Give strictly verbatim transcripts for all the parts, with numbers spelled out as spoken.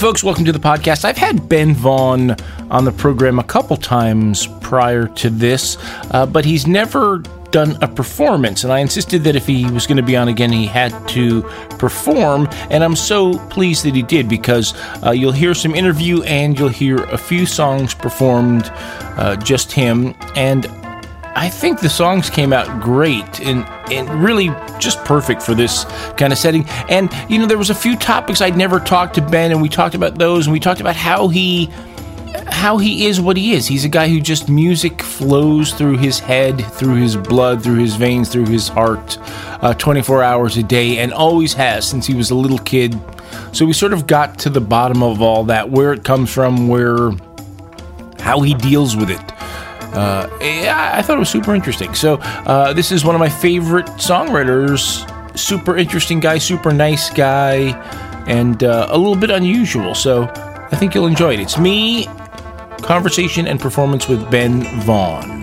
folks, welcome to the podcast. I've had Ben Vaughn on the program a couple times prior to this, uh, but he's never done a performance, and I insisted that if he was going to be on again, he had to perform, and I'm so pleased that he did, because uh, you'll hear some interview and you'll hear a few songs performed, uh, just him, and I think the songs came out great and, and really just perfect for this kind of setting. And, you know, there was a few topics I'd never talked to Ben, and we talked about those, and we talked about how he how he is what he is. He's a guy who just music flows through his head, through his blood, through his veins, through his heart, uh, twenty-four hours a day, and always has since he was a little kid. So we sort of got to the bottom of all that, where it comes from, where, how he deals with it. Uh, yeah, I thought it was super interesting. So uh, this is one of my favorite songwriters. Super interesting guy, super nice guy, and uh, a little bit unusual. So I think you'll enjoy it. It's me, conversation and performance with Ben Vaughn.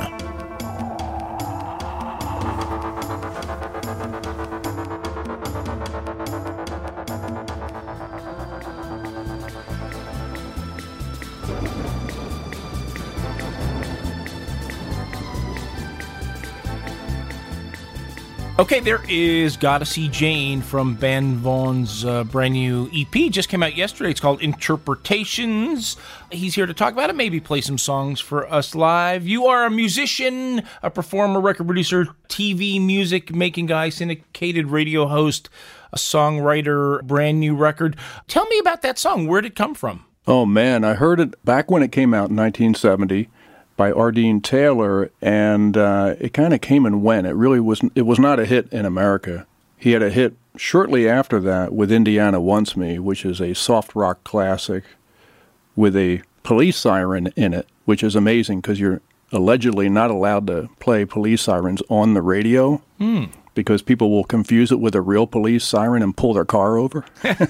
Okay, there is Gotta See Jane from Ben Vaughn's uh, brand new E P. Just came out yesterday. It's called Interpretations. He's here to talk about it, maybe play some songs for us live. You are a musician, a performer, record producer, T V music making guy, syndicated radio host, a songwriter, brand new record. Tell me about that song. Where did it come from? Oh, man, I heard it back when it came out in nineteen seventy. By Ardeen Taylor, and uh, it kind of came and went. It really was. It was not a hit in America. He had a hit shortly after that with Indiana Wants Me, which is a soft rock classic with a police siren in it, which is amazing because you're allegedly not allowed to play police sirens on the radio mm. because people will confuse it with a real police siren and pull their car over.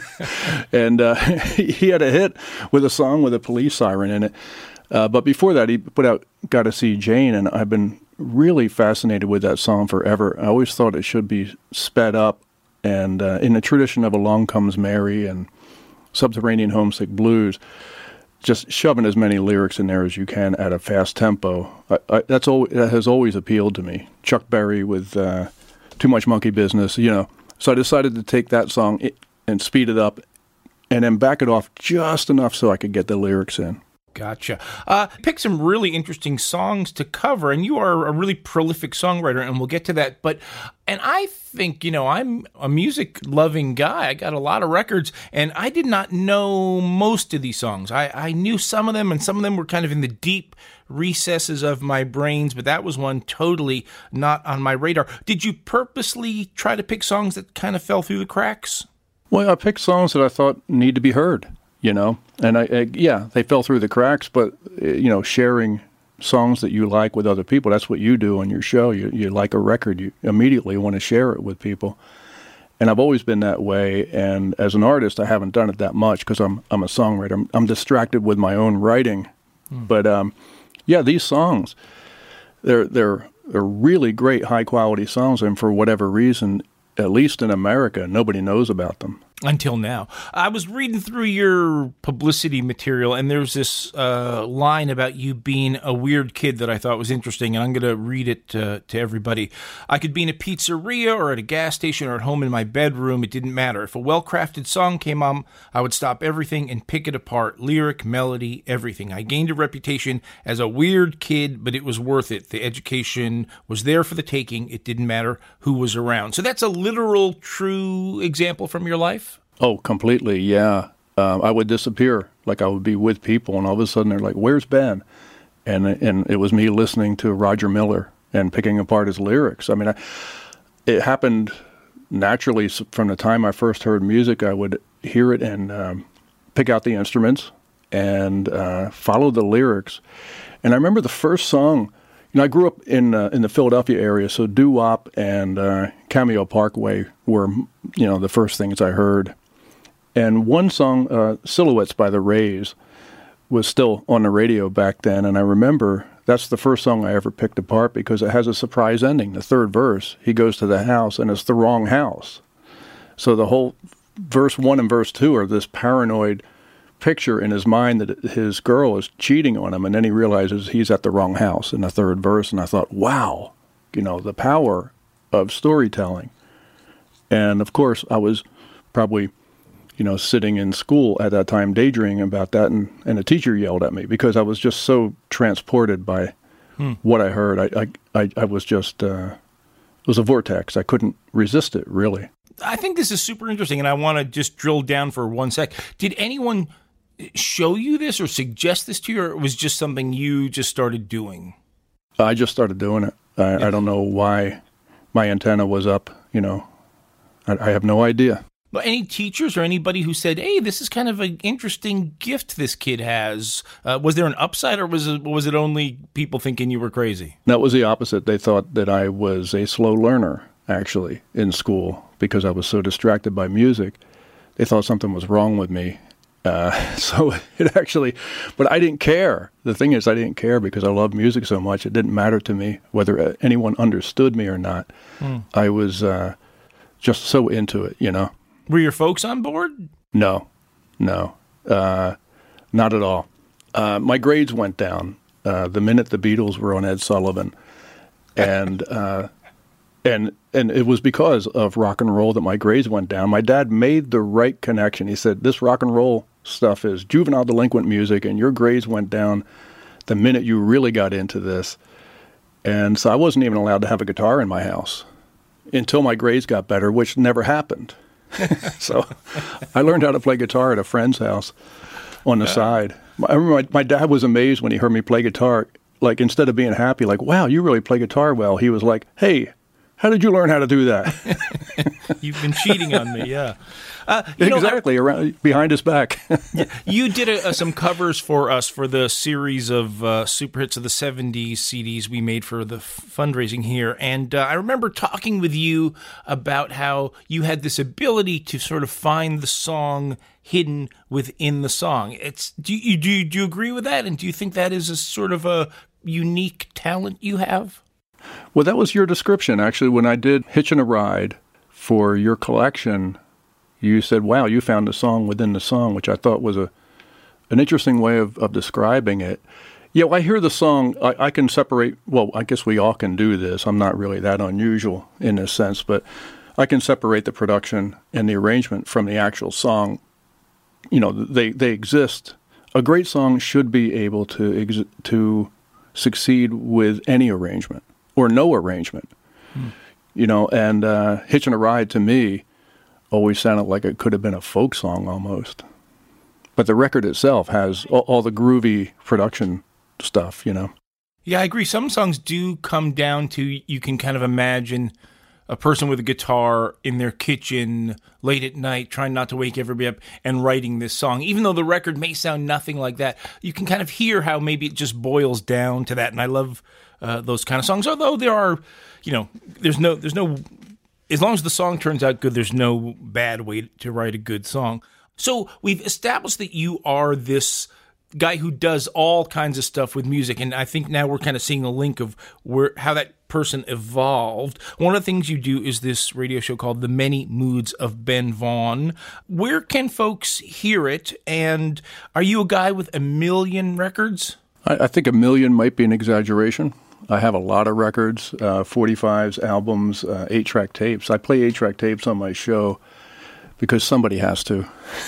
And uh, he had a hit with a song with a police siren in it. Uh, but before that, he put out Gotta See Jane, and I've been really fascinated with that song forever. I always thought it should be sped up, and uh, in the tradition of Along Comes Mary and Subterranean Homesick Blues, just shoving as many lyrics in there as you can at a fast tempo. I, I, that's all, that has always appealed to me. Chuck Berry with uh, Too Much Monkey Business, you know. So I decided to take that song and speed it up and then back it off just enough so I could get the lyrics in. Gotcha. Uh, pick some really interesting songs to cover, and you are a really prolific songwriter, and we'll get to that. But, and I think, you know, I'm a music-loving guy. I got a lot of records, and I did not know most of these songs. I, I knew some of them, and some of them were kind of in the deep recesses of my brains, but that was one totally not on my radar. Did you purposely try to pick songs that kind of fell through the cracks? Well, I picked songs that I thought need to be heard. You know, and I, I, yeah, they fell through the cracks, but, you know, sharing songs that you like with other people, that's what you do on your show. You, you like a record, you immediately want to share it with people. And I've always been that way. And as an artist, I haven't done it that much because I'm, I'm a songwriter. I'm, I'm distracted with my own writing. Mm. But, um, yeah, these songs, they're, they're, they're really great, high-quality songs. And for whatever reason, at least in America, nobody knows about them. Until now. I was reading through your publicity material, and there's this uh, line about you being a weird kid that I thought was interesting, and I'm going to read it uh, to everybody. I could be in a pizzeria or at a gas station or at home in my bedroom. It didn't matter. If a well-crafted song came on, I would stop everything and pick it apart. Lyric, melody, everything. I gained a reputation as a weird kid, but it was worth it. The education was there for the taking. It didn't matter who was around. So that's a literal, true example from your life? Oh, completely, yeah. Um, I would disappear, like I would be with people, and all of a sudden they're like, "Where's Ben?" And and it was me listening to Roger Miller and picking apart his lyrics. I mean, I, it happened naturally from the time I first heard music. I would hear it and um, pick out the instruments and uh, follow the lyrics. And I remember the first song. You know, I grew up in uh, in the Philadelphia area, so doo-wop and uh, Cameo Parkway were, you know, the first things I heard. And one song, uh, Silhouettes by the Rays, was still on the radio back then. And I remember that's the first song I ever picked apart because it has a surprise ending. The third verse, he goes to the house, and it's the wrong house. So the whole verse one and verse two are this paranoid picture in his mind that his girl is cheating on him, and then he realizes he's at the wrong house in the third verse. And I thought, wow, you know, the power of storytelling. And of course, I was probably, you know, sitting in school at that time daydreaming about that, and, and a teacher yelled at me because I was just so transported by hmm. what I heard. I, I, I, I was just, uh, it was a vortex. I couldn't resist it, really. I think this is super interesting, and I want to just drill down for one sec. Did anyone show you this or suggest this to you, or it was just something you just started doing? I just started doing it. I, yeah. I don't know why my antenna was up, you know. I, I have no idea. But any teachers or anybody who said, hey, this is kind of an interesting gift this kid has, uh, was there an upside, or was it, was it only people thinking you were crazy? No, it was the opposite. They thought that I was a slow learner, actually, in school, because I was so distracted by music. They thought something was wrong with me. Uh, so it actually, but I didn't care. The thing is, I didn't care because I loved music so much. It didn't matter to me whether anyone understood me or not. Mm. I was uh, just so into it, you know. Were your folks on board? No, no, uh, not at all. Uh, my grades went down uh, the minute the Beatles were on Ed Sullivan. And uh, and and it was because of rock and roll that my grades went down. My dad made the right connection. He said, this rock and roll stuff is juvenile delinquent music, and your grades went down the minute you really got into this. And so I wasn't even allowed to have a guitar in my house until my grades got better, which never happened. So I learned how to play guitar at a friend's house on the yeah. side. I remember my, my dad was amazed when he heard me play guitar. Like, instead of being happy, like, wow, you really play guitar well, he was like, hey, how did you learn how to do that? You've been cheating on me, yeah. Uh, exactly, know, around behind his back. You did a, a, some covers for us for the series of uh, super hits of the seventies C Ds we made for the f- fundraising here, and uh, I remember talking with you about how you had this ability to sort of find the song hidden within the song. It's do you do you, do you agree with that, and do you think that is a sort of a unique talent you have? Well, that was your description, actually. When I did Hitchin' a Ride for your collection, you said, wow, you found a song within the song, which I thought was a an interesting way of, of describing it. Yeah, well, I hear the song, I, I can separate, well, I guess we all can do this. I'm not really that unusual in this sense, but I can separate the production and the arrangement from the actual song. You know, they, they exist. A great song should be able to ex- to succeed with any arrangement or no arrangement. Hmm. You know, and uh, Hitchin' a Ride to me always sounded like it could have been a folk song almost. But the record itself has all, all the groovy production stuff, you know. Yeah, I agree. Some songs do come down to, you can kind of imagine a person with a guitar in their kitchen late at night trying not to wake everybody up and writing this song. Even though the record may sound nothing like that, you can kind of hear how maybe it just boils down to that. And I love uh, those kind of songs, although there are, you know, there's no, there's no, as long as the song turns out good, there's no bad way to write a good song. So we've established that you are this guy who does all kinds of stuff with music, and I think now we're kind of seeing a link of where how that person evolved. One of the things you do is this radio show called The Many Moods of Ben Vaughn. Where can folks hear it, and are you a guy with a million records? I, I think a million might be an exaggeration. I have a lot of records, uh, forty-fives, albums, uh, eight-track tapes. I play eight-track tapes on my show because somebody has to.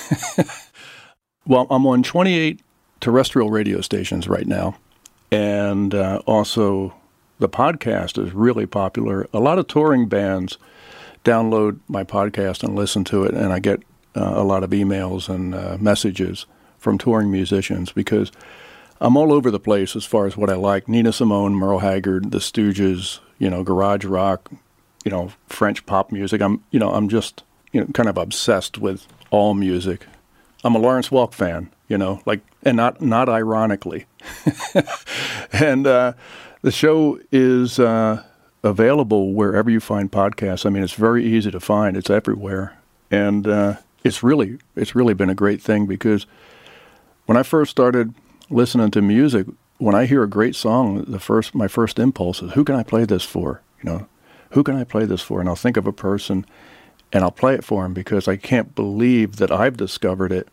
Well, I'm on twenty-eight terrestrial radio stations right now, and uh, also the podcast is really popular. A lot of touring bands download my podcast and listen to it, and I get uh, a lot of emails and uh, messages from touring musicians because I'm all over the place as far as what I like. Nina Simone, Merle Haggard, The Stooges, you know, garage rock, you know, French pop music. I'm, you know, I'm just, you know, kind of obsessed with all music. I'm a Lawrence Welk fan, you know, like, and not not ironically. And uh, the show is uh, available wherever you find podcasts. I mean, it's very easy to find. It's everywhere, and uh, it's really it's really been a great thing because when I first started listening to music, when I hear a great song, the first my first impulse is, who can I play this for? You know, who can I play this for? And I'll think of a person, and I'll play it for him because I can't believe that I've discovered it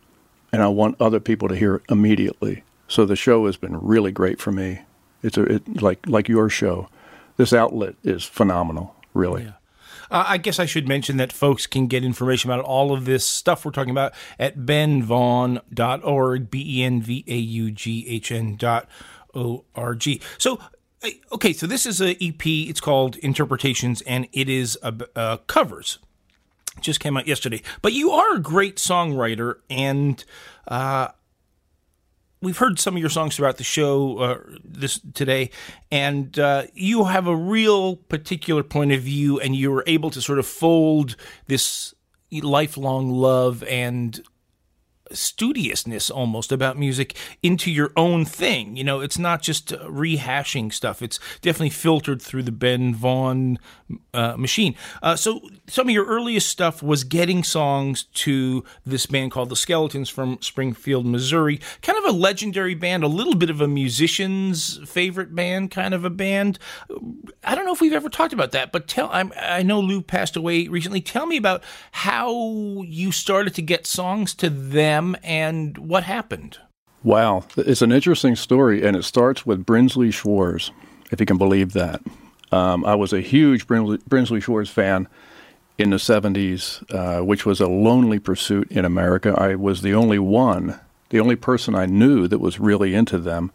and I want other people to hear it immediately. So the show has been really great for me. It's a, it, like like your show. This outlet is phenomenal, really. Yeah. Uh, I guess I should mention that folks can get information about all of this stuff we're talking about at ben vaughn dot org, B E N V A U G H N dot O R G. So, okay, so this is a E P. It's called Interpretations, and it is uh, uh, covers. It just came out yesterday. But you are a great songwriter, and uh, we've heard some of your songs throughout the show uh, this today, and uh, you have a real particular point of view, and you were able to sort of fold this lifelong love and studiousness almost about music into your own thing. You know, it's not just uh, rehashing stuff. It's definitely filtered through the Ben Vaughn uh, machine. Uh, so some of your earliest stuff was getting songs to this band called The Skeletons from Springfield, Missouri. Kind of a legendary band, a little bit of a musician's favorite band, kind of a band. I don't know if we've ever talked about that, but tell, I'm, I know Lou passed away recently. Tell me about how you started to get songs to them and what happened. Wow. It's an interesting story, and it starts with Brinsley Schwarz, if you can believe that. Um, I was a huge Brinsley, Brinsley Schwarz fan in the seventies, uh, which was a lonely pursuit in America. I was the only one, the only person I knew that was really into them.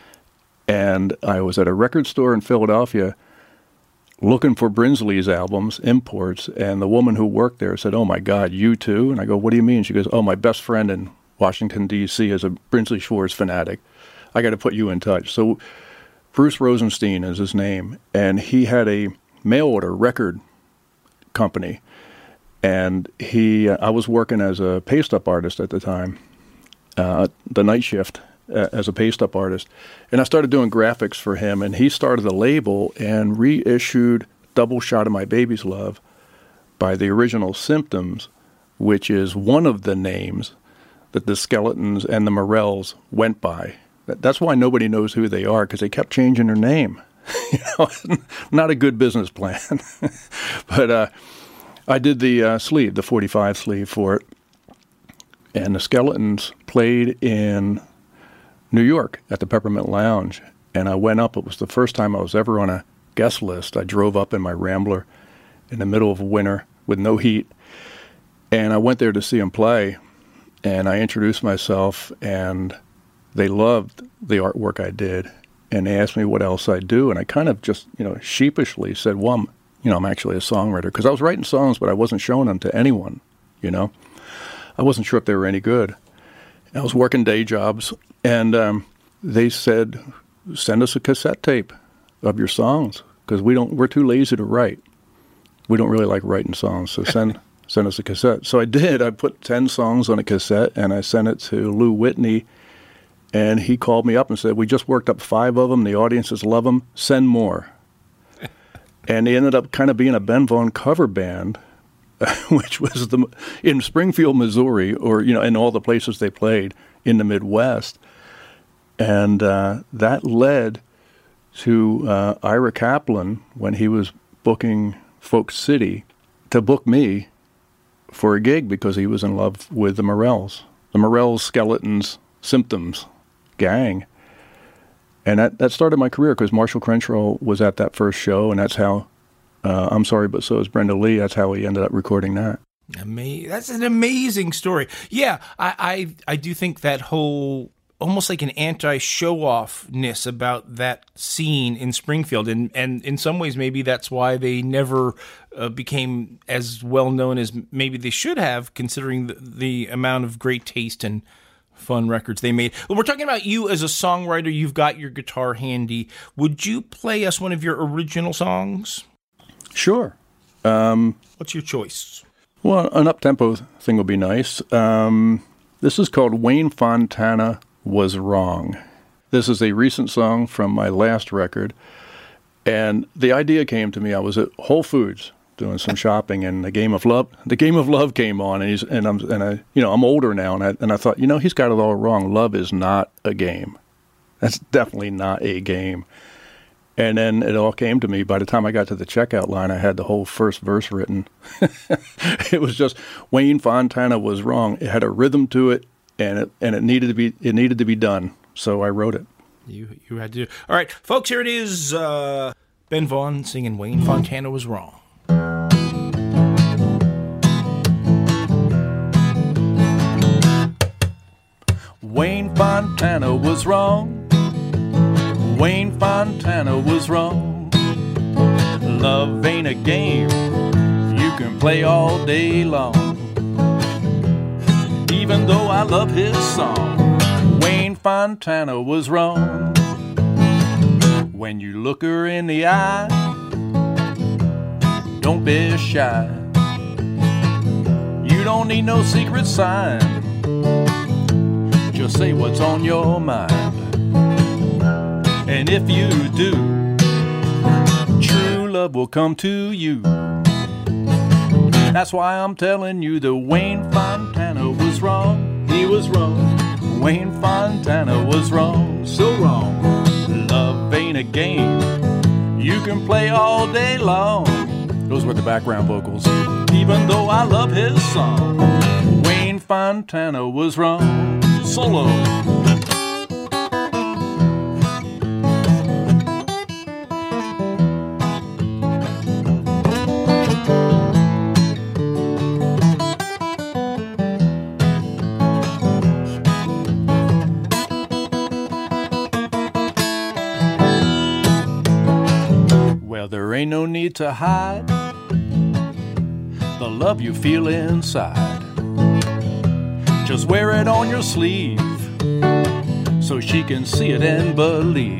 And I was at a record store in Philadelphia looking for Brinsley's albums, imports, and the woman who worked there said, "Oh my God, you too?" And I go, "What do you mean?" She goes, "Oh, my best friend in Washington, D C is a Brinsley Schwarz fanatic. I got to put you in touch." So Bruce Rosenstein is his name, and he had a mail order record company, and he, uh, I was working as a paste-up artist at the time, uh, the night shift, Uh, as a paste-up artist. And I started doing graphics for him, and he started a label and reissued Double Shot of My Baby's Love by the original Symptoms, which is one of the names that the Skeletons and the Morels went by. That, that's why nobody knows who they are, because they kept changing their name. You know, not a good business plan. But uh, I did the uh, sleeve, the forty-five sleeve for it, and the Skeletons played in New York at the Peppermint Lounge, and I went up. It was the first time I was ever on a guest list. I drove up in my Rambler in the middle of winter with no heat, and I went there to see them play, and I introduced myself, and they loved the artwork I did, and they asked me what else I do, and I kind of just, you know, sheepishly said, well, I'm, you know, I'm actually a songwriter, because I was writing songs, but I wasn't showing them to anyone, you know. I wasn't sure if they were any good. I was working day jobs, and um, they said, "Send us a cassette tape of your songs, because we don't. We're too lazy to write. We don't really like writing songs, so send send us a cassette." So I did. I put ten songs on a cassette, and I sent it to Lou Whitney, and he called me up and said, "We just worked up five of them. The audiences love them. Send more." And they ended up kind of being a Ben Vaughn cover band, which was the in Springfield, Missouri, or, you know, in all the places they played in the Midwest. And uh, that led to uh, Ira Kaplan, when he was booking Folk City, to book me for a gig because he was in love with the Morels, the Morels, Skeletons, Symptoms gang. And that, that started my career, because Marshall Crenshaw was at that first show, and that's how Uh, I'm Sorry, But So Is Brenda Lee. That's how we ended up recording that. Ama- That's an amazing story. Yeah, I, I I do think that whole, almost like an anti-show-offness about that scene in Springfield, and, and in some ways maybe that's why they never uh, became as well-known as maybe they should have, considering the, the amount of great taste and fun records they made. Well, we're talking about you as a songwriter. You've got your guitar handy. Would you play us one of your original songs? Sure. Um, What's your choice? Well, an up-tempo thing would be nice. Um, this is called Wayne Fontana Was Wrong. This is a recent song from my last record. And the idea came to me. I was at Whole Foods doing some shopping, and the Game of Love, the Game of Love came on, and he's and I'm and I, you know, I'm older now, and I and I thought, you know, he's got it all wrong. Love is not a game. That's definitely not a game. And then it all came to me. By the time I got to the checkout line, I had the whole first verse written. It was just, Wayne Fontana was wrong. It had a rhythm to it. and it and it needed to be it needed to be done. So I wrote it. You you had to. All right, folks, here it is. Uh, Ben Vaughn singing "Wayne Fontana Was Wrong." Wayne Fontana was wrong. Wayne Fontana was wrong. Love ain't a game you can play all day long. Even though I love his song, Wayne Fontana was wrong. When you look her in the eye, don't be shy. You don't need no secret sign. Just say what's on your mind. And if you do, true love will come to you. That's why I'm telling you that Wayne Fontana was wrong. He was wrong. Wayne Fontana was wrong. So wrong. Love ain't a game you can play all day long. Those were the background vocals. Even though I love his song, Wayne Fontana was wrong. Solo. Well, there ain't no need to hide the love you feel inside. Just wear it on your sleeve so she can see it and believe.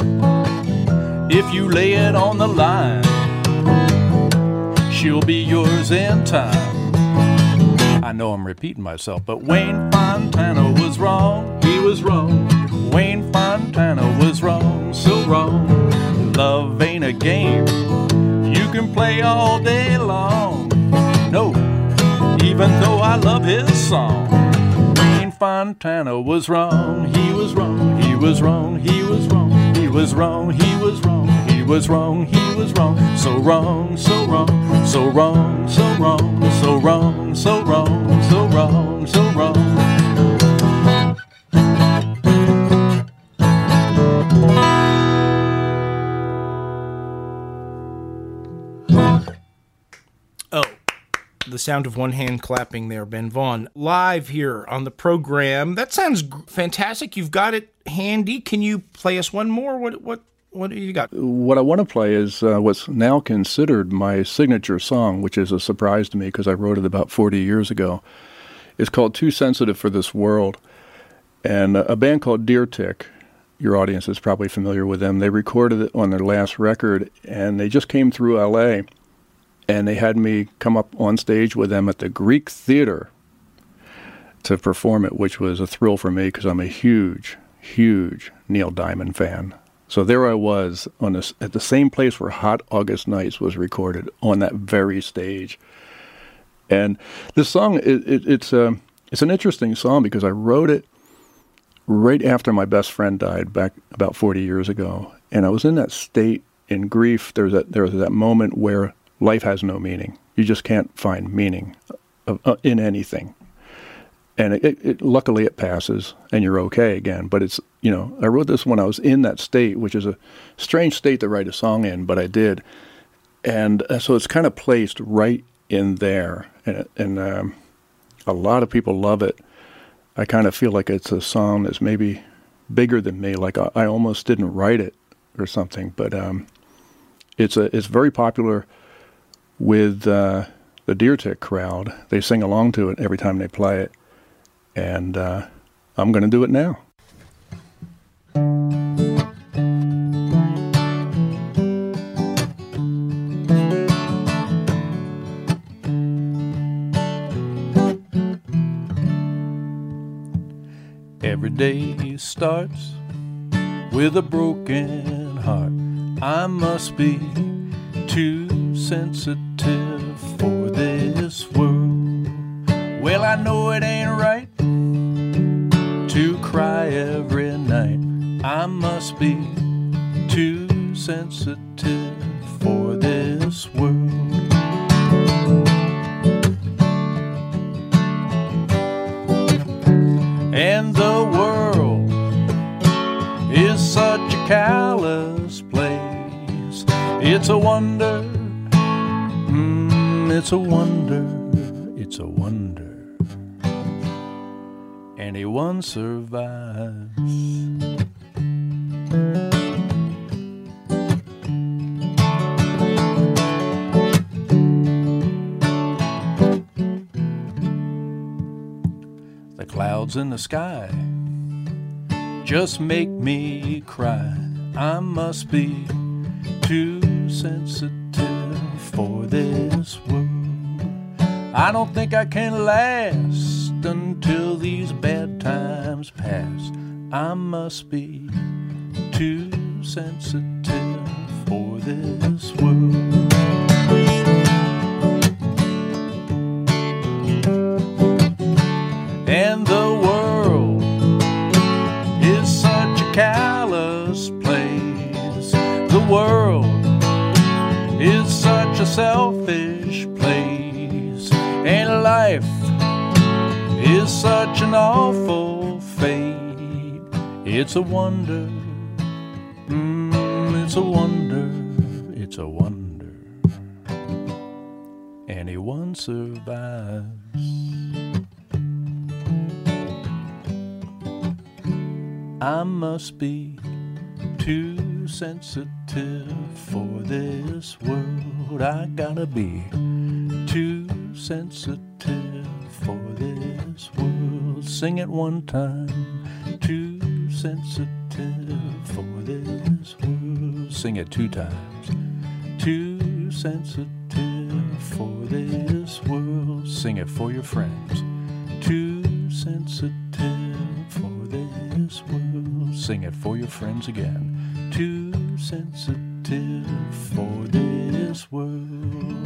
If you lay it on the line, she'll be yours in time. I know I'm repeating myself, but Wayne Fontana was wrong. He was wrong. Wayne Fontana was wrong. So wrong. Love ain't a game you can play all day long. No, even though I love his song, Wayne Fontana was wrong. He was wrong. He was wrong. He was wrong. He was wrong. He was wrong. He was wrong. He was wrong. So wrong. So wrong. So wrong. So wrong. So wrong. So wrong. So wrong. So wrong. Oh, the sound of one hand clapping there, Ben Vaughn, live here on the program. That sounds g- fantastic. You've got it handy. Can you play us one more? What what what do you got? What I want to play is uh, what's now considered my signature song, which is a surprise to me because I wrote it about forty years ago. It's called Too Sensitive for This World. And a band called Deer Tick, your audience is probably familiar with them, they recorded it on their last record, and they just came through L A, and they had me come up on stage with them at the Greek Theater to perform it, which was a thrill for me because I'm a huge, huge Neil Diamond fan. So there I was on this, at the same place where Hot August Nights was recorded, on that very stage. And this song, it, it, it's a, it's an interesting song because I wrote it right after my best friend died back about forty years ago. And I was in that state in grief. There's that, there was that moment where life has no meaning. You just can't find meaning of, uh, in anything. And it, it, it, luckily it passes and you're okay again. But it's, you know, I wrote this when I was in that state, which is a strange state to write a song in, but I did. And uh, so it's kind of placed right in there. And, and um, a lot of people love it. I kind of feel like it's a song that's maybe bigger than me. Like I, I almost didn't write it or something, but um, it's a it's very popular with uh, the Deer Tick crowd. They sing along to it every time they play it, and uh, I'm going to do it now. Every day starts with a broken heart. I must be too sensitive for this world. Well, I know it ain't right to cry every night. I must be too sensitive for this world. callous place. It's a wonder, mm, it's a wonder, it's a wonder. Anyone survives. The clouds in the sky just make me cry. I must be too sensitive for this world. I don't think I can last until these bad times pass. I must be too sensitive for this world. And the world is such a callous place. The world is such a selfish place. And life is such an awful fate. It's a wonder, mm, it's a wonder, it's a wonder. Anyone survives. I must be too sensitive for this world. I gotta be too sensitive for this world. Sing it one time. Too sensitive for this world. Sing it two times. Too sensitive for this world. Sing it for your friends. Too sensitive for this world. Sing it for your friends again. Too sensitive for this world.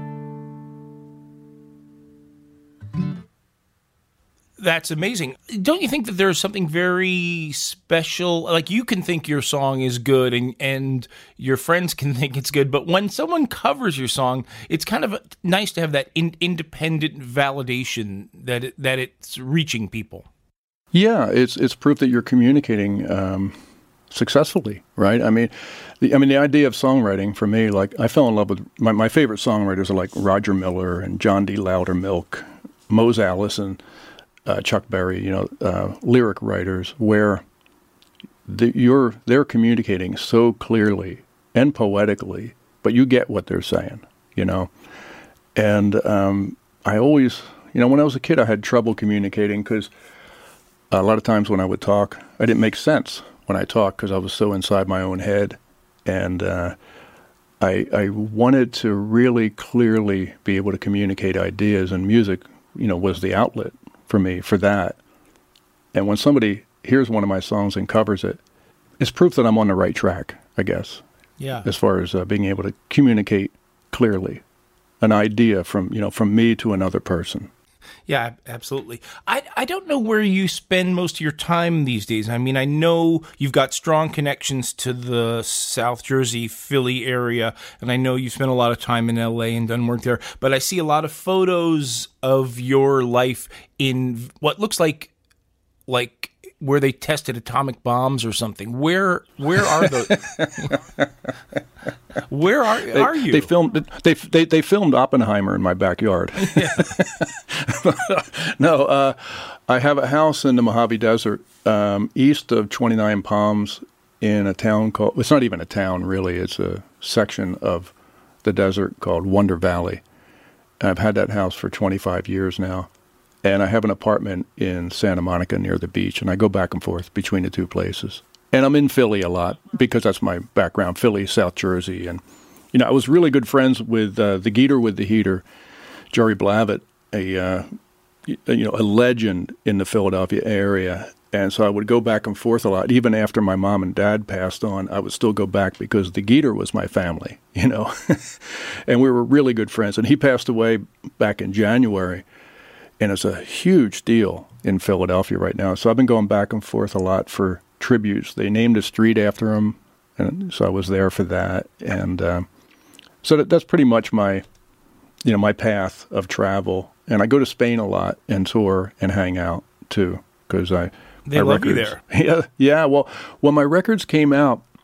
That's amazing. Don't you think that there's something very special? Like, you can think your song is good and, and your friends can think it's good, but when someone covers your song, it's kind of nice to have that in, independent validation that it, that it's reaching people. Yeah, it's it's proof that you're communicating um, successfully, right? I mean, the I mean the idea of songwriting for me, like I fell in love with my, my favorite songwriters are like Roger Miller and John D. Loudermilk, Mose Allison, uh, Chuck Berry, you know, uh, lyric writers where the, you're they're communicating so clearly and poetically, but you get what they're saying, you know. And um, I always, you know, when I was a kid, I had trouble communicating because a lot of times when I would talk, I didn't make sense when I talked because I was so inside my own head. And uh, I, I wanted to really clearly be able to communicate ideas, and music, you know, was the outlet for me for that. And when somebody hears one of my songs and covers it, it's proof that I'm on the right track, I guess. Yeah. As far as uh, being able to communicate clearly an idea from, you know, from me to another person. Yeah, absolutely. I I don't know where you spend most of your time these days. I mean, I know you've got strong connections to the South Jersey, Philly area, and I know you've spent a lot of time in L A and done work there, but I see a lot of photos of your life in what looks like like where they tested atomic bombs or something. Where where are the Where are they, are you? They filmed they they they filmed Oppenheimer in my backyard. Yeah. no, uh, I have a house in the Mojave Desert, um, east of twenty-nine Palms, in a town called. It's not even a town really. It's a section of the desert called Wonder Valley. And I've had that house for twenty-five years now. And I have an apartment in Santa Monica near the beach, and I go back and forth between the two places. And I'm in Philly a lot because that's my background, Philly, South Jersey. And, you know, I was really good friends with uh, the Geeter with the Heater, Jerry Blavat, a, uh, you know, a legend in the Philadelphia area. And so I would go back and forth a lot. Even after my mom and dad passed on, I would still go back because the Geeter was my family, you know. And we were really good friends. And he passed away back in January. And it's a huge deal in Philadelphia right now. So I've been going back and forth a lot for tributes. They named a street after him, and so I was there for that. And um, so that, that's pretty much my, you know, my path of travel. And I go to Spain a lot and tour and hang out too, because I they love you there. Yeah, yeah. Well, when my records came out,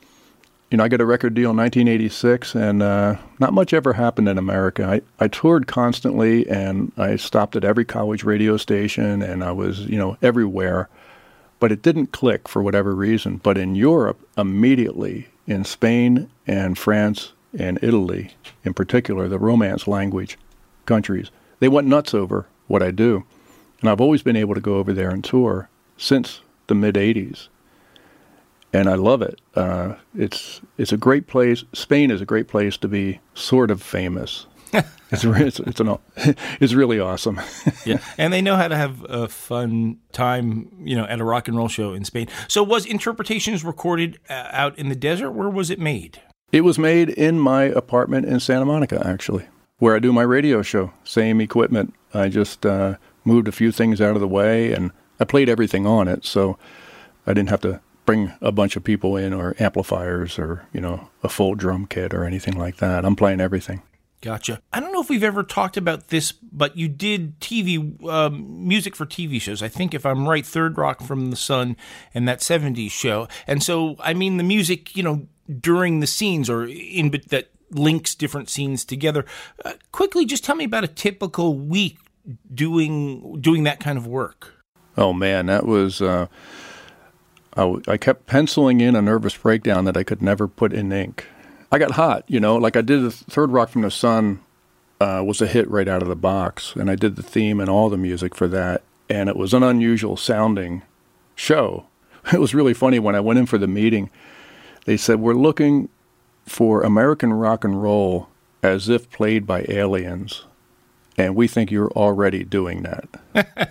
you know, I got a record deal in nineteen eighty-six, and uh, not much ever happened in America. I, I toured constantly, and I stopped at every college radio station, and I was, you know, everywhere. But it didn't click for whatever reason. But in Europe, immediately, in Spain and France and Italy, in particular, the Romance language countries, they went nuts over what I do. And I've always been able to go over there and tour since the mid-eighties. And I love it. Uh, it's it's a great place. Spain is a great place to be sort of famous. It's it's it's, an, it's really awesome. Yeah, and they know how to have a fun time, you know, at a rock and roll show in Spain. So was Interpretations recorded uh, out in the desert? Where was it made? It was made in my apartment in Santa Monica, actually, where I do my radio show. Same equipment. I just uh, moved a few things out of the way, and I played everything on it, so I didn't have to bring a bunch of people in or amplifiers or, you know, a full drum kit or anything like that. I'm playing everything. Gotcha. I don't know if we've ever talked about this, but you did T V, um, music for T V shows. I think if I'm right, Third Rock from the Sun and that seventies show. And so, I mean, the music, you know, during the scenes or in that links different scenes together. Uh, quickly, just tell me about a typical week doing doing that kind of work. Oh, man, that was... Uh, I, I kept penciling in a nervous breakdown that I could never put in ink. I got hot, you know, like I did the Third Rock from the Sun uh, was a hit right out of the box, and I did the theme and all the music for that, and it was an unusual sounding show. It was really funny when I went in for the meeting. They said, we're looking for American rock and roll as if played by aliens, and we think you're already doing that.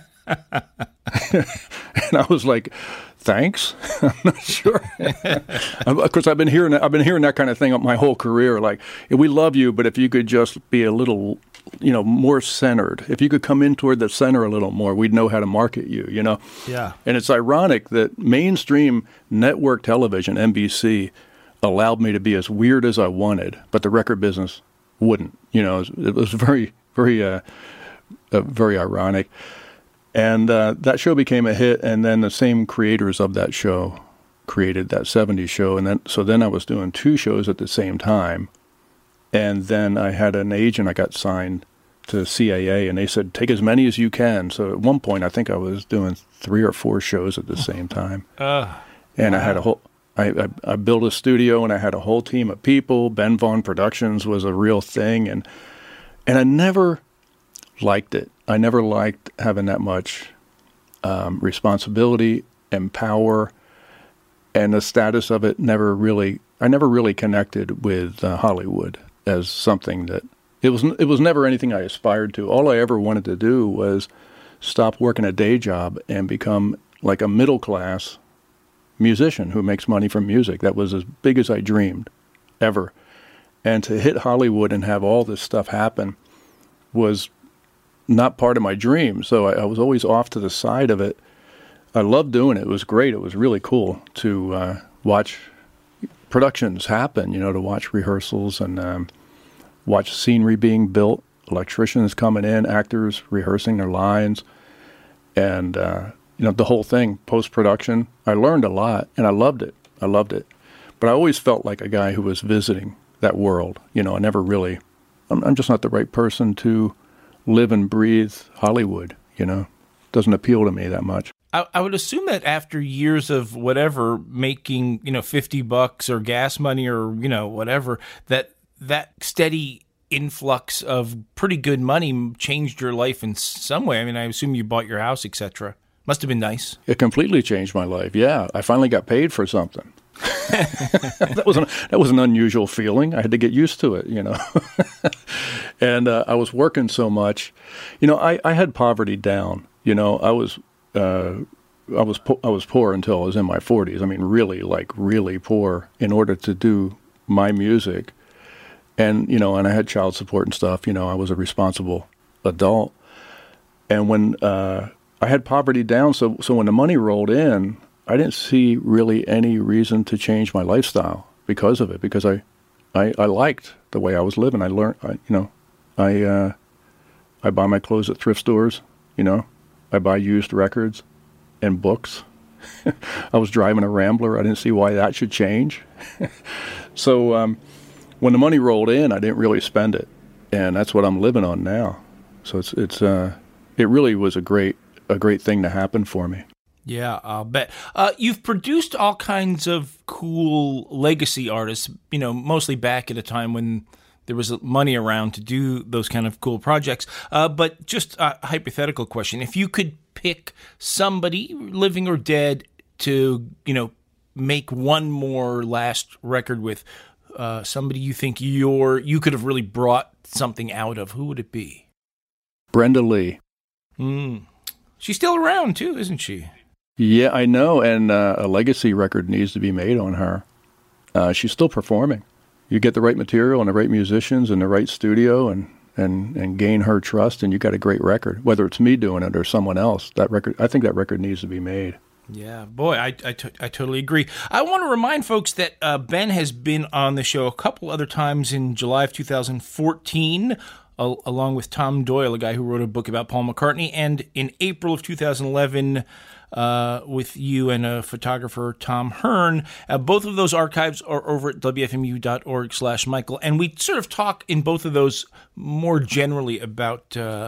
And I was like, thanks. I'm not sure. Of course, I've been hearing that, I've been hearing that kind of thing my whole career. Like, we love you, but if you could just be a little, you know, more centered, if you could come in toward the center a little more, we'd know how to market you. You know. Yeah. And it's ironic that mainstream network television, N B C, allowed me to be as weird as I wanted, but the record business wouldn't. You know, it was, it was very, very, uh, uh, very ironic. And uh, that show became a hit, and then the same creators of that show created that seventies show. And then, so then I was doing two shows at the same time. And then I had an agent, I got signed to C A A, and they said, take as many as you can. So at one point, I think I was doing three or four shows at the same time. Uh, and wow. I had a whole, I, I, I built a studio, and I had a whole team of people. Ben Vaughn Productions was a real thing. And and I never liked it. I never liked having that much um, responsibility and power, and the status of it never really, I never really connected with uh, Hollywood as something that, it was it was never anything I aspired to. All I ever wanted to do was stop working a day job and become like a middle-class musician who makes money from music. That was as big as I dreamed, ever. And to hit Hollywood and have all this stuff happen was not part of my dream, so I, I was always off to the side of it. I loved doing it. It was great. It was really cool to uh, watch productions happen, you know, to watch rehearsals and um, watch scenery being built, electricians coming in, actors rehearsing their lines, and, uh, you know, the whole thing, post-production. I learned a lot, and I loved it. I loved it. But I always felt like a guy who was visiting that world. You know, I never really, I'm, I'm just not the right person to live and breathe Hollywood, you know. Doesn't appeal to me that much. I, I would assume that after years of whatever, making, you know, fifty bucks or gas money or, you know, whatever, that that steady influx of pretty good money changed your life in some way. I mean, I assume you bought your house, et cetera. Must have been nice. It completely changed my life, yeah. I finally got paid for something. that was an that was an unusual feeling. I had to get used to it, you know. And uh, I was working so much, you know. I, I had poverty down. You know, I was uh, I was po- I was poor until I was in my forties. I mean, really, like really poor in order to do my music, and you know, and I had child support and stuff. You know, I was a responsible adult, and when uh, I had poverty down, so so when the money rolled in, I didn't see really any reason to change my lifestyle because of it, because I, I, I liked the way I was living. I learned, I, you know, I, uh, I buy my clothes at thrift stores, you know, I buy used records and books. I was driving a Rambler. I didn't see why that should change. So um, when the money rolled in, I didn't really spend it, and that's what I'm living on now. So it's it's uh, it really was a great a great thing to happen for me. Yeah, I'll bet. Uh, you've produced all kinds of cool legacy artists, you know, mostly back at a time when there was money around to do those kind of cool projects. Uh, but just a hypothetical question. If you could pick somebody, living or dead, to, you know, make one more last record with, uh, somebody you think you're, you could have really brought something out of, who would it be? Brenda Lee. Mm. She's still around, too, isn't she? Yeah, I know, and uh, a legacy record needs to be made on her. Uh, she's still performing. You get the right material and the right musicians and the right studio and, and, and gain her trust, and you got a great record. Whether it's me doing it or someone else, that record, I think that record needs to be made. Yeah, boy, I, I, t- I totally agree. I want to remind folks that uh, Ben has been on the show a couple other times in July of two thousand fourteen, uh, along with Tom Doyle, a guy who wrote a book about Paul McCartney, and in April of two thousand eleven, Uh, with you and a photographer, Tom Hearn. Uh, both of those archives are over at W F M U dot org slash Michael. And we sort of talk in both of those more generally about uh,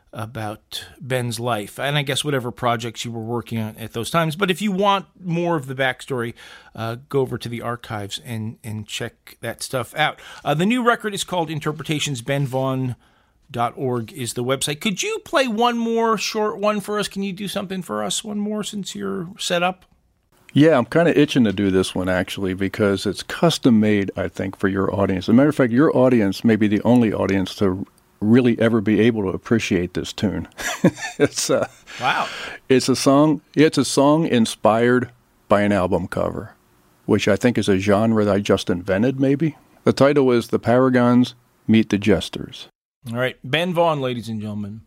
about Ben's life. And I guess whatever projects you were working on at those times. But if you want more of the backstory, uh, go over to the archives and, and check that stuff out. Uh, the new record is called Interpretations. Ben Vaughn dot org is the website. Could you play one more short one for us? Can you do something for us, one more, since you're set up? Yeah, I'm kind of itching to do this one, actually, because it's custom made, I think, for your audience. As a matter of fact, your audience may be the only audience to really ever be able to appreciate this tune. It's uh, wow. It's a song. It's a song inspired by an album cover, which I think is a genre that I just invented, maybe. The title is The Paragons Meet the Jesters. All right, Ben Vaughn, ladies and gentlemen.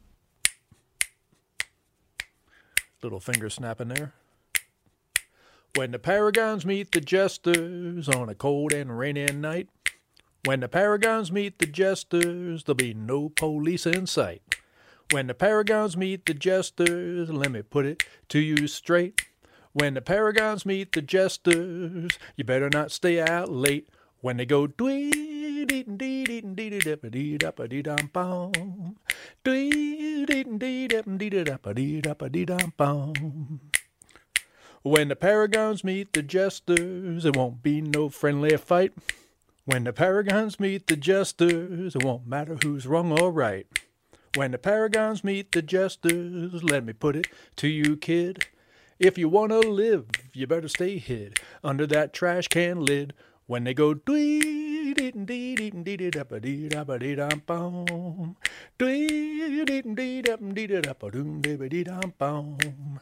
Little finger snapping there. When the Paragons meet the Jesters on a cold and rainy night, when the Paragons meet the Jesters, there'll be no police in sight. When the Paragons meet the Jesters, let me put it to you straight. When the Paragons meet the Jesters, you better not stay out late. When they go dwee dee dee dee dee dee dee dee dee dee dum bum, dwee dee dee dee dee dee dee dee dum bum. When the Paragons meet the Jesters, it won't be no friendly fight. When the Paragons meet the Jesters, it won't matter who's wrong or right. When the Paragons meet the Jesters, let me put it to you, kid. If you want to live, you better stay hid under that trash can lid. When they go dwee dee dee dee dee dee da ba dee da ba dee dum bum, dwee dee dee da dee da ba doom dee ba dee dum bum,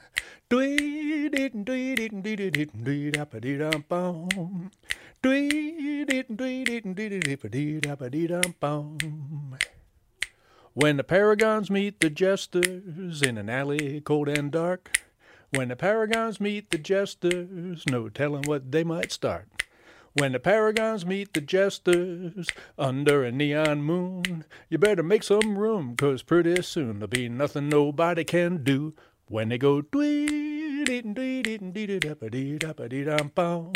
dwee dee dee dee dee dee dee da ba dee dum bum, dwee dee dee dee dee dee ba dee da ba dee dum bum. When the Paragons meet the Jesters in an alley cold and dark, when the Paragons meet the Jesters, no telling what they might start. When the Paragons meet the Jesters under a neon moon, you better make some room, 'cause pretty soon there'll be nothing nobody can do. When they go dwee dee dee dee dee dee da ba dee da ba dee dum bum,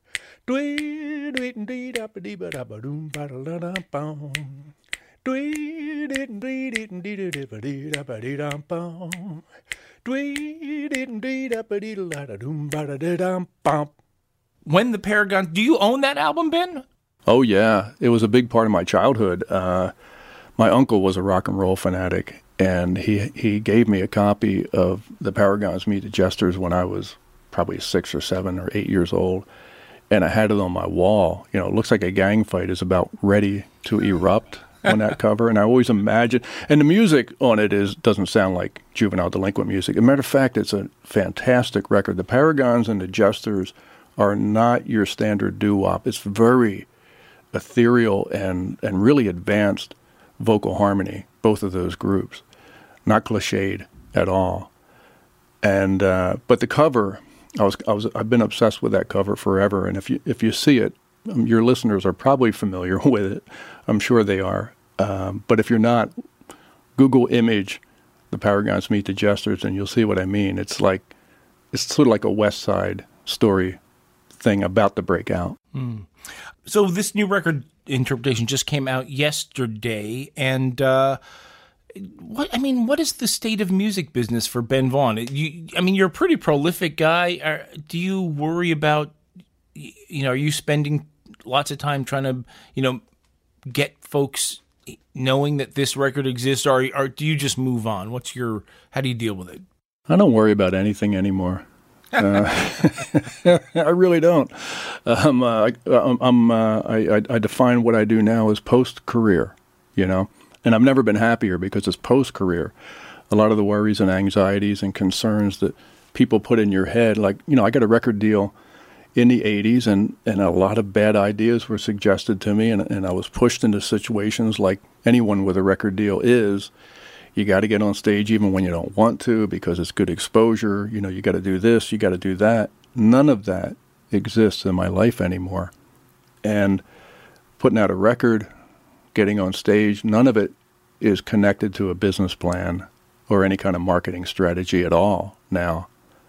dwee dee dee da ba dee ba da ba doom ba da dum bum, dwee dee dee dee dee dee ba dee da ba dee dum bum, dwee dee dee da ba dee da da doom ba da dee dum bum. When the Paragons, do you own that album, Ben? Oh, yeah. It was a big part of my childhood. Uh, my uncle was a rock and roll fanatic, and he he gave me a copy of The Paragons Meet the Jesters when I was probably six or seven or eight years old, and I had it on my wall. You know, it looks like a gang fight is about ready to erupt on that cover, and I always imagine, and the music on it is doesn't sound like juvenile delinquent music. As a matter of fact, it's a fantastic record. The Paragons and the Jesters are not your standard doo-wop. It's very ethereal and, and really advanced vocal harmony, both of those groups. Not cliched at all. And uh, but the cover, I was I was I've been obsessed with that cover forever. And if you if you see it, um, your listeners are probably familiar with it. I'm sure they are. Um, but if you're not, Google image The Paragons Meet the Jesters, and you'll see what I mean. It's like it's sort of like a West Side Story thing about the breakout. Mm. So this new record, Interpretation, just came out yesterday, and uh, what I mean, what is the state of music business for Ben Vaughn? You, I mean, you're a pretty prolific guy. Are, do you worry about, you know, are you spending lots of time trying to, you know, get folks knowing that this record exists, or, or do you just move on? What's your, how do you deal with it? I don't worry about anything anymore. uh, I really don't. Um, uh, I, I'm, uh, I, I define what I do now as post-career, you know, and I've never been happier because it's post-career. A lot of the worries and anxieties and concerns that people put in your head, like, you know, I got a record deal in the eighties, and, and a lot of bad ideas were suggested to me, and, and I was pushed into situations like anyone with a record deal is. You got to get on stage even when you don't want to because it's good exposure. You know, you got to do this, you got to do that. None of that exists in my life anymore. And putting out a record, getting on stage, none of it is connected to a business plan or any kind of marketing strategy at all now.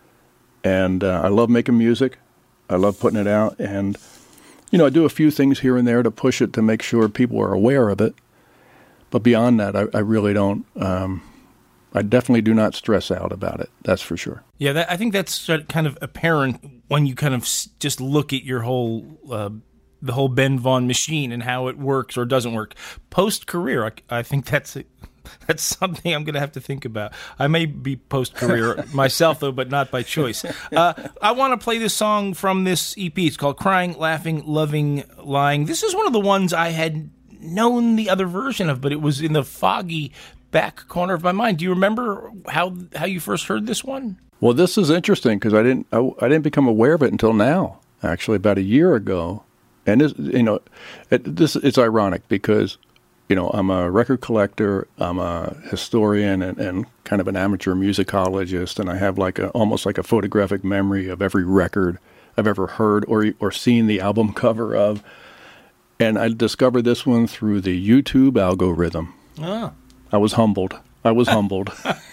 And uh, I love making music. I love putting it out. And, you know, I do a few things here and there to push it to make sure people are aware of it. But beyond that, I, I really don't, um, I definitely do not stress out about it. That's for sure. Yeah, that, I think that's kind of apparent when you kind of just look at your whole, uh, the whole Ben Vaughn machine and how it works or doesn't work. Post-career, I, I think that's a, that's something I'm going to have to think about. I may be post-career myself, though, but not by choice. Uh, I want to play this song from this E P. It's called Crying, Laughing, Loving, Lying. This is one of the ones I had known the other version of, but it was in the foggy back corner of my mind. Do you remember how how you first heard this one? Well, this is interesting because I didn't I, I didn't become aware of it until now. Actually, about a year ago, and this, you know, it, this it's ironic because you know I'm a record collector, I'm a historian, and, and kind of an amateur musicologist, and I have like a almost like a photographic memory of every record I've ever heard or or seen the album cover of. And I discovered this one through the YouTube algorithm. Oh. I was humbled. I was humbled.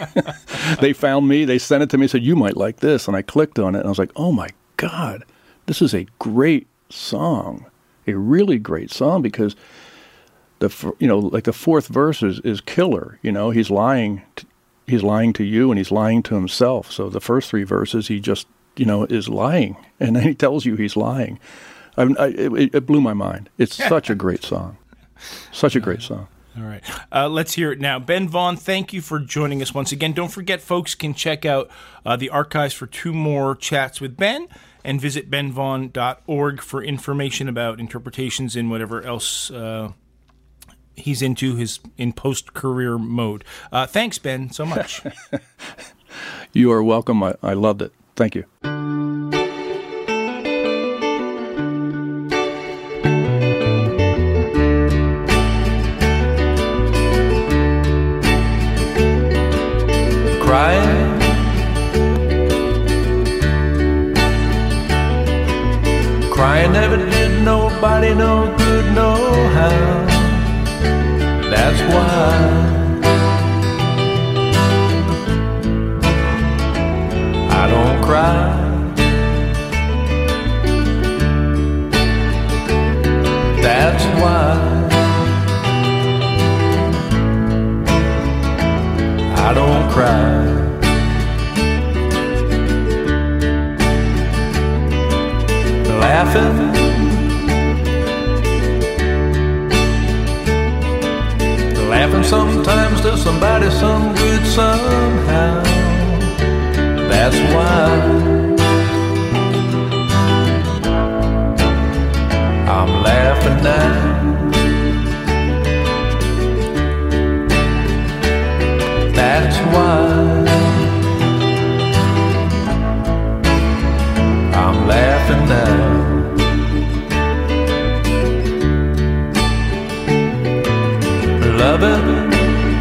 They found me. They sent it to me and said, you might like this. And I clicked on it, and I was like, oh, my God, this is a great song, a really great song because, the you know, like the fourth verse is, is killer. You know, he's lying. To, he's lying to you, and he's lying to himself. So the first three verses, he just, you know, is lying. And then he tells you he's lying. I, I, it, it blew my mind. It's such a great song. Such a great song. All right. Uh, let's hear it now. Ben Vaughn, thank you for joining us once again. Don't forget, folks can check out uh, the archives for two more chats with Ben and visit ben vaughn dot org for information about interpretations and whatever else uh, he's into his in post-career mode. Uh, thanks, Ben, so much. You are welcome. I, I loved it. Thank you. Crying, crying never did nobody no good, no how. That's why I don't cry. That's why I don't cry. Laughing, laughing sometimes to somebody some good somehow. That's why I'm laughing now. That's why I'm laughing now. Loving,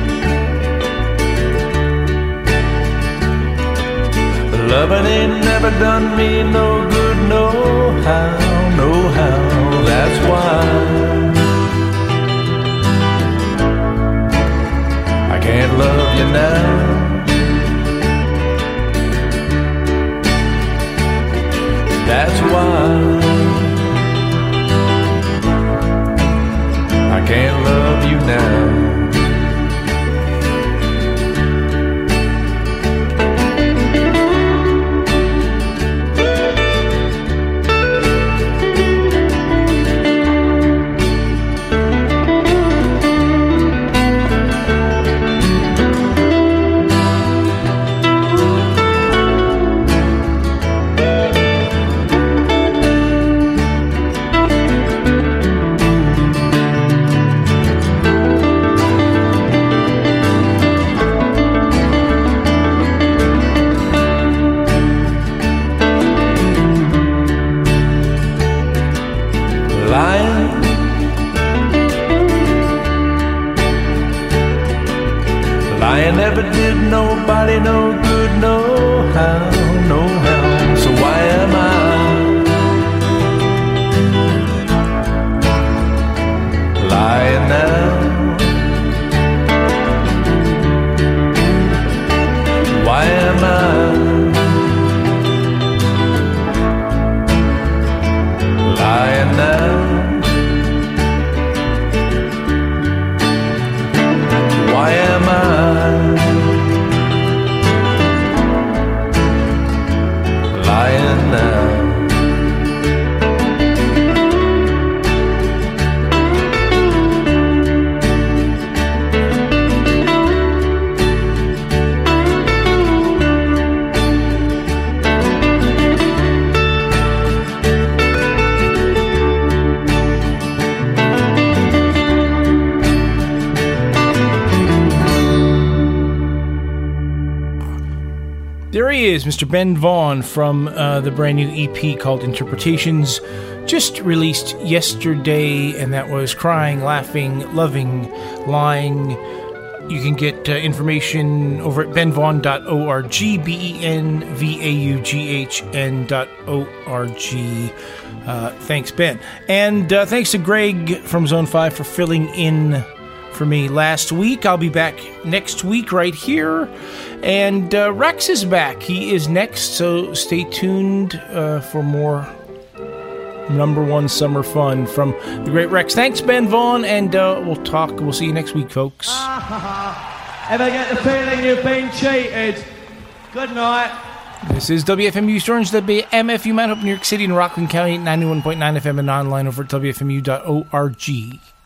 loving ain't never done me no good, no how, no how. That's why I can't love you now. That's why I can't love you now. Lying never did nobody no good, no how, no how. So why am I lying now? Why am I lying now? Why am I lying now? There he is, Mister Ben Vaughn from uh, the brand new E P called Interpretations, just released yesterday, and that was Crying, Laughing, Loving, Lying. You can get uh, information over at ben vaughn dot org, B E N V A U G H N dot O R G. Uh, thanks, Ben. And uh, thanks to Greg from Zone five for filling in for me last week. I'll be back next week right here. And uh, Rex is back. He is next, so stay tuned uh, for more number one summer fun from the great Rex. Thanks, Ben Vaughn, and uh, we'll talk. We'll see you next week, folks. Ever get the feeling you've been cheated? Good night. This is W F M U East Orange, W M F U Mount Hope, New York City, and Rockland County, ninety-one point nine F M, and online over at W F M U dot org.